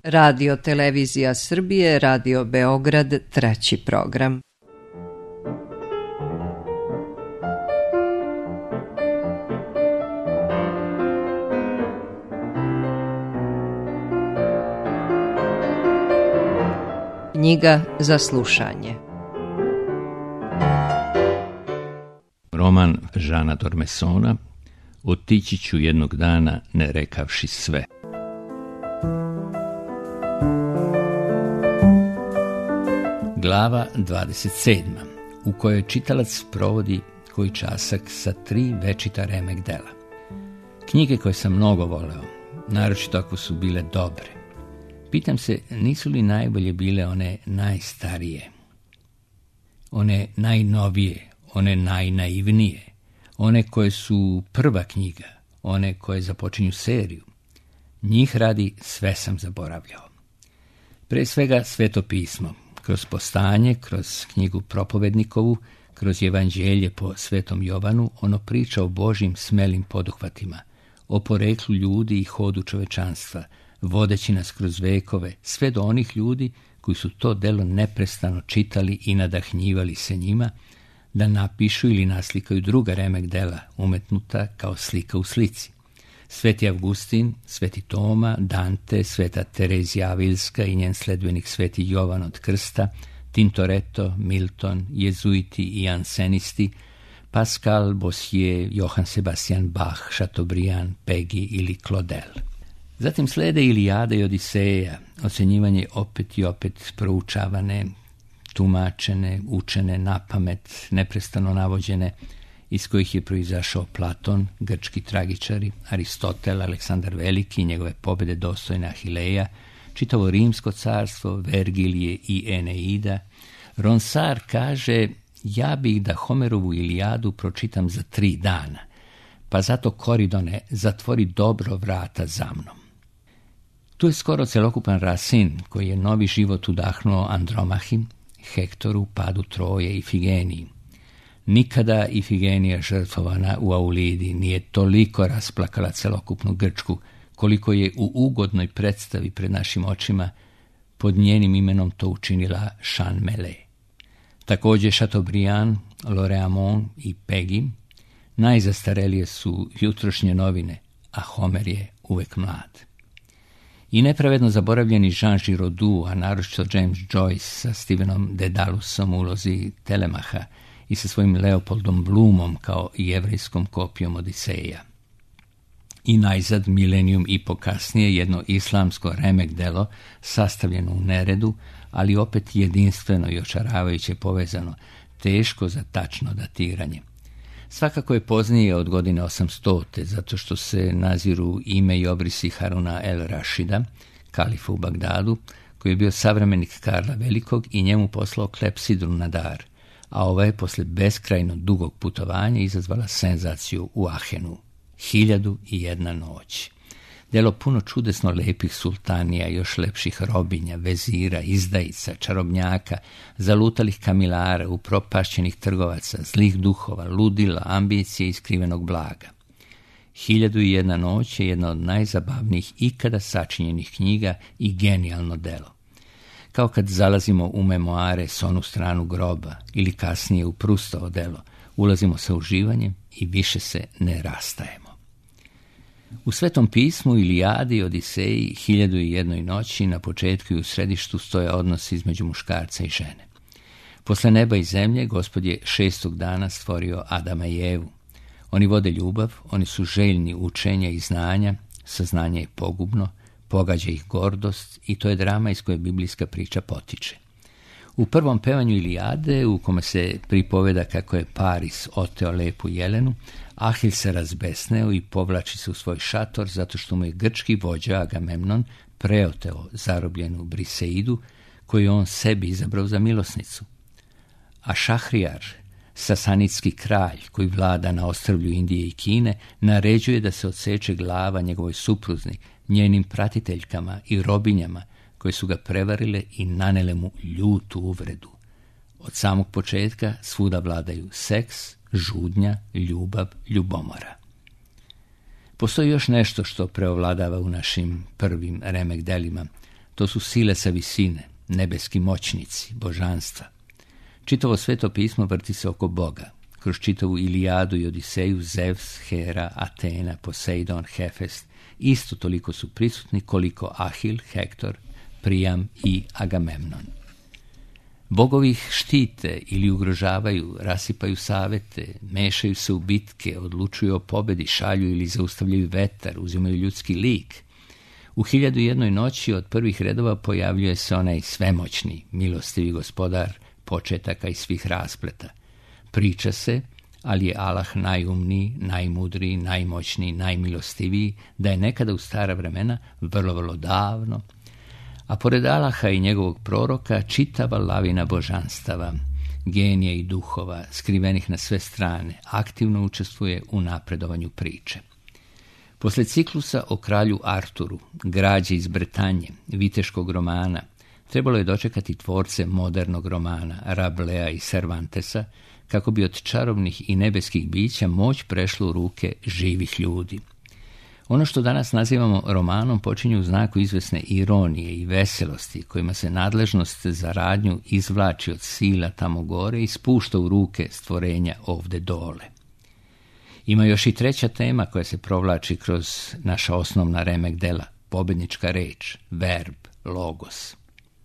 Radio Televizija Srbije, Radio Beograd, 3. program. Knjiga za slušanje. Roman Žana Dormesona Otići ću jednog dana ne rekavši sve. Glava 27. u kojoj čitalac provodi koji časak sa 3 večita remek dela. Knjige koje sam mnogo voleo, naročito ako su bile dobre. Pitam se, nisu li najbolje bile one najstarije, one najnovije, one najnaivnije, one koje su prva knjiga, one koje započinju seriju. Njih radi sve sam zaboravljao. Pre svega Sveto pismo, kroz Postanje, kroz knjigu Propovednikovu, kroz Evanđelje po Svetom Jovanu, ono priča o Božjim smelim poduhvatima, o poreklu ljudi i hodu čovečanstva, vodeći nas kroz vekove, sve do onih ljudi koji su to delo neprestano čitali i nadahnjivali se njima, da napišu ili naslikaju druga remek dela, umetnuta kao slika u slici. Sveti Avgustin, Sveti Toma, Dante, Sveta Terezija Avilska i njen sledbenik Sveti Jovan od Krsta, Tintoretto, Milton, jezuiti i ansenisti, Pascal, Bossier, Johann Sebastian Bach, Chateaubriand, Peggy ili Claudel. Zatim slede Ilijada i Odiseja, ocenjivanje opet i opet proučavane, tumačene, učene napamet, neprestano navođene, iz kojih je proizašao Platon, grčki tragičari, Aristotel, Aleksandar Veliki i njegove pobjede dostojne Ahileja, čitavo Rimsko carstvo, Vergilije i Eneida. Ronsard kaže, ja bih da Homerovu Ilijadu pročitam za 3 dana, pa zato Koridone zatvori dobro vrata za mnom. Tu je skoro celokupan Rasin, koji je novi život udahnuo Andromahi, Hektoru, padu Troje i Ifigeniji. Nikada Ifigenija žrtvovana u Aulidi nije toliko rasplakala celokupnu Grčku, koliko je u ugodnoj predstavi pred našim očima pod njenim imenom to učinila Jeanne Mellet. Također Chateaubriand, Laurent i Peggy. Najzastarelije su Jutrošnje novine, a Homer je uvek mlad. I nepravedno zaboravljeni Jean Giraudoux, a naročito James Joyce sa Stevenom Dedalusom u ulozi Telemaha i sa svojim Leopoldom Bloomom kao jevrejskom kopijom Odiseja. I najzad milenijum i pokasnije jedno islamsko remek delo sastavljeno u neredu, ali opet jedinstveno i očaravajuće povezano, teško za tačno datiranje. Svakako je poznije od godine 800. zato što se naziru ime i obrisi Haruna el Rašida, kalifa u Bagdadu, koji je bio savremenik Karla Velikog i njemu poslao klepsidru na dar, a ova je posle beskrajno dugog putovanja izazvala senzaciju u Ahenu. 1001 noć. Delo puno čudesno lepih sultanija, još lepših robinja, vezira, izdajica, čarobnjaka, zalutalih kamilara, upropašćenih trgovaca, zlih duhova, ludila, ambicije i skrivenog blaga. 1001 noć je jedna od najzabavnijih ikada sačinjenih knjiga i genijalno delo. Kao kad zalazimo u memoare s onu stranu groba ili kasnije u Prustovo delo, ulazimo sa uživanjem i više se ne rastajemo. U Svetom pismu, Ilijadi i Odiseji, 1001 noći na početku i u središtu stoje odnos između muškarca i žene. Posle neba i zemlje, Gospod je 6. dana stvorio Adama i Evu. Oni vode ljubav, oni su željni učenja i znanja, saznanje je pogubno, pogađa ih gordost i to je drama iz koje biblijska priča potiče. U prvom pevanju Ilijade, u kome se pripoveda kako je Paris oteo lepu jelenu, Ahil se razbesneo i povlači se u svoj šator zato što mu je grčki vođa Agamemnon preoteo zarobljenu Briseidu, koju on sebi izabrao za milosnicu. A Šahrijar, sasanidski kralj koji vlada na ostrvlju Indije i Kine, naređuje da se odseče glava njegovoj supruzni, njenim pratiteljkama i robinjama, koje su ga prevarile i nanele mu ljutu uvredu. Od samog početka svuda vladaju seks, žudnja, ljubav, ljubomora. Postoji još nešto što preovladava u našim prvim remek delima. To su sile sa visine, nebeski moćnici, božanstva. Čitavo Sveto pismo vrti se oko Boga. Kroz čitavu Ilijadu i Odiseju Zevs, Hera, Atena, Poseidon, Hefest isto toliko su prisutni koliko Ahil, Hektor, Prijam i Agamemnon. Bogovi ih štite ili ugrožavaju, rasipaju savete, mešaju se u bitke, odlučuju o pobedi, šalju ili zaustavljaju vetar, uzimaju ljudski lik. U 1001 noći od prvih redova pojavljuje se onaj svemoćni, milostivi gospodar početaka i svih raspleta. Priča se, ali je Allah najumniji, najmudriji, najmoćniji, najmilostiviji, da je nekada u stara vremena, vrlo davno, a pored Allaha i njegovog proroka čitava lavina božanstava, genija i duhova, skrivenih na sve strane, aktivno učestvuje u napredovanju priče. Posle ciklusa o kralju Arturu, građe iz Bretanje, viteškog romana, trebalo je dočekati tvorce modernog romana, Rablea i Cervantesa, kako bi od čarobnih i nebeskih bića moć prešla u ruke živih ljudi. Ono što danas nazivamo romanom počinje u znaku izvesne ironije i veselosti, kojima se nadležnost za radnju izvlači od sila tamo gore i spušta u ruke stvorenja ovde dole. Ima još i treća tema koja se provlači kroz naša osnovna remek dela, pobednička reč, verb, logos.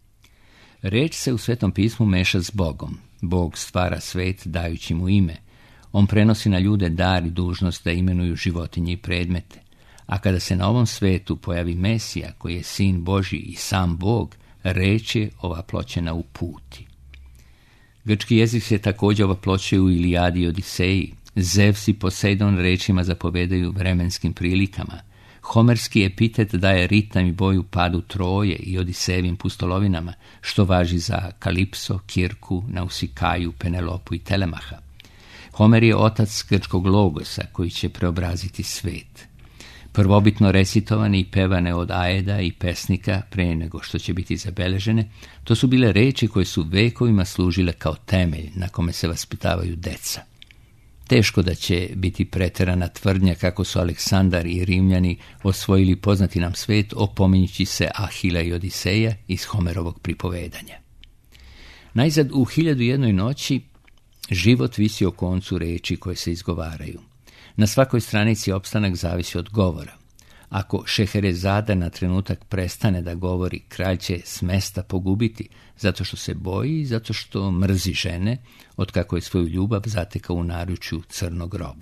Reč se u Svetom pismu meša s Bogom. Bog stvara svet dajući mu ime. On prenosi na ljude dar i dužnost da imenuju životinje i predmete. A kada se na ovom svetu pojavi Mesija, koji je sin Božji i sam Bog, reč je ovaploćena u puti. Grčki jezik se također ovaploćuje u Ilijadi i Odiseji. Zevs i Poseidon rečima zapovedaju vremenskim prilikama. Homerski epitet daje ritam i boju padu Troje i Odisejevim pustolovinama, što važi za Kalipso, Kirku, Nausikaju, Penelopu i Telemaha. Homer je otac grčkog logosa koji će preobraziti svet. Prvobitno recitovane i pevane od Aeda i pesnika pre nego što će biti zabeležene, to su bile reči koje su vekovima služile kao temelj na kome se vaspitavaju deca. Teško da će biti preterana tvrdnja kako su Aleksandar i Rimljani osvojili poznati nam svet, opominjući se Ahila i Odiseja iz Homerovog pripovedanja. Najzad u 1001 noći život visi o koncu reči koje se izgovaraju. Na svakoj stranici opstanak zavisi od govora. Ako Šeherezada na trenutak prestane da govori, kralj će s mesta pogubiti, zato što se boji i zato što mrzi žene, otkako je svoju ljubav zatekao u naručju crnog roba.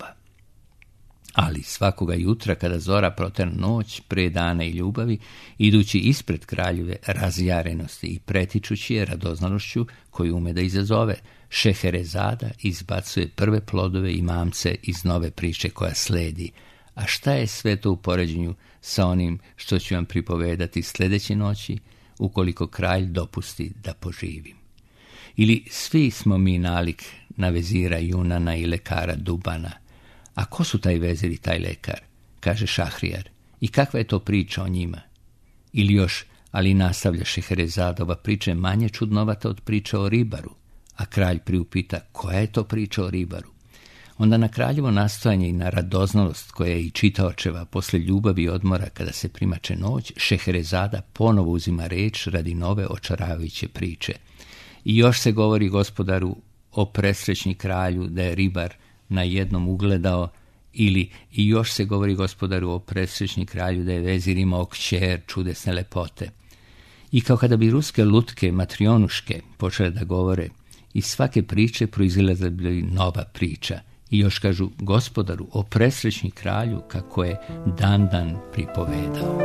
Ali svakoga jutra, kada zora protera noć, pre dana i ljubavi, idući ispred kraljeve razjarenosti i pretičući je radoznalošću koju ume da izazove, Šeherezada izbacuje prve plodove i mamce iz nove priče koja sledi. A šta je sve to u poređenju sa onim što ću vam pripovedati sljedeće noći, ukoliko kralj dopusti da poživim? Ili svi smo mi nalik na vezira Junana i lekara Dubana. A ko su taj vezir i taj lekar? Kaže Šahrijar. I kakva je to priča o njima? Ili još, ali nastavlja Šeherezadova, priča je manje čudnovata od priča o ribaru. A kralj priupita, koja je to priča o ribaru? Onda na kraljevo nastojanje i na radoznalost koja je i čitaočeva posle ljubavi i odmora kada se primače noć, Šeherezada ponovo uzima reč radi nove očaravajuće priče. I još se govori gospodaru o presrećni kralju da je ribar na jednom ugledao, ili i još se govori gospodaru o presrećni kralju da je vezir imao kćer čudesne lepote. I kao kada bi ruske lutke, matrionuške, počele da govore, iz svake priče proizilazi nova priča. I još kažu gospodaru o presrećni kralju kako je dan pripovedao.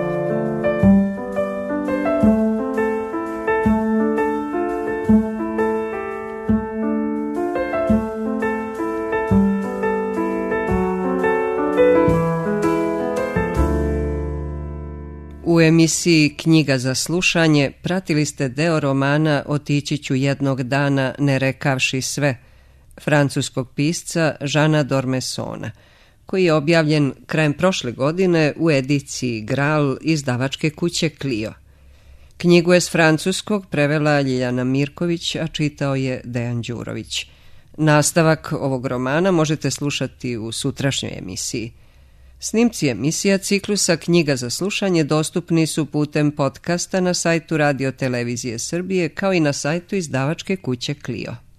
U emisiji Knjiga za slušanje pratili ste deo romana Otići ću jednog dana ne rekavši sve, francuskog pisca Jeana d'Ormessona, koji je objavljen krajem prošle godine u ediciji Graal izdavačke kuće Clio. Knjigu je s francuskog prevela Ljiljana Mirković, a čitao je Dejan Đurović. Nastavak ovog romana možete slušati u sutrašnjoj emisiji. Snimci emisija ciklusa Knjiga za slušanje dostupni su putem podcasta na sajtu Radio Televizije Srbije kao i na sajtu izdavačke kuće Clio.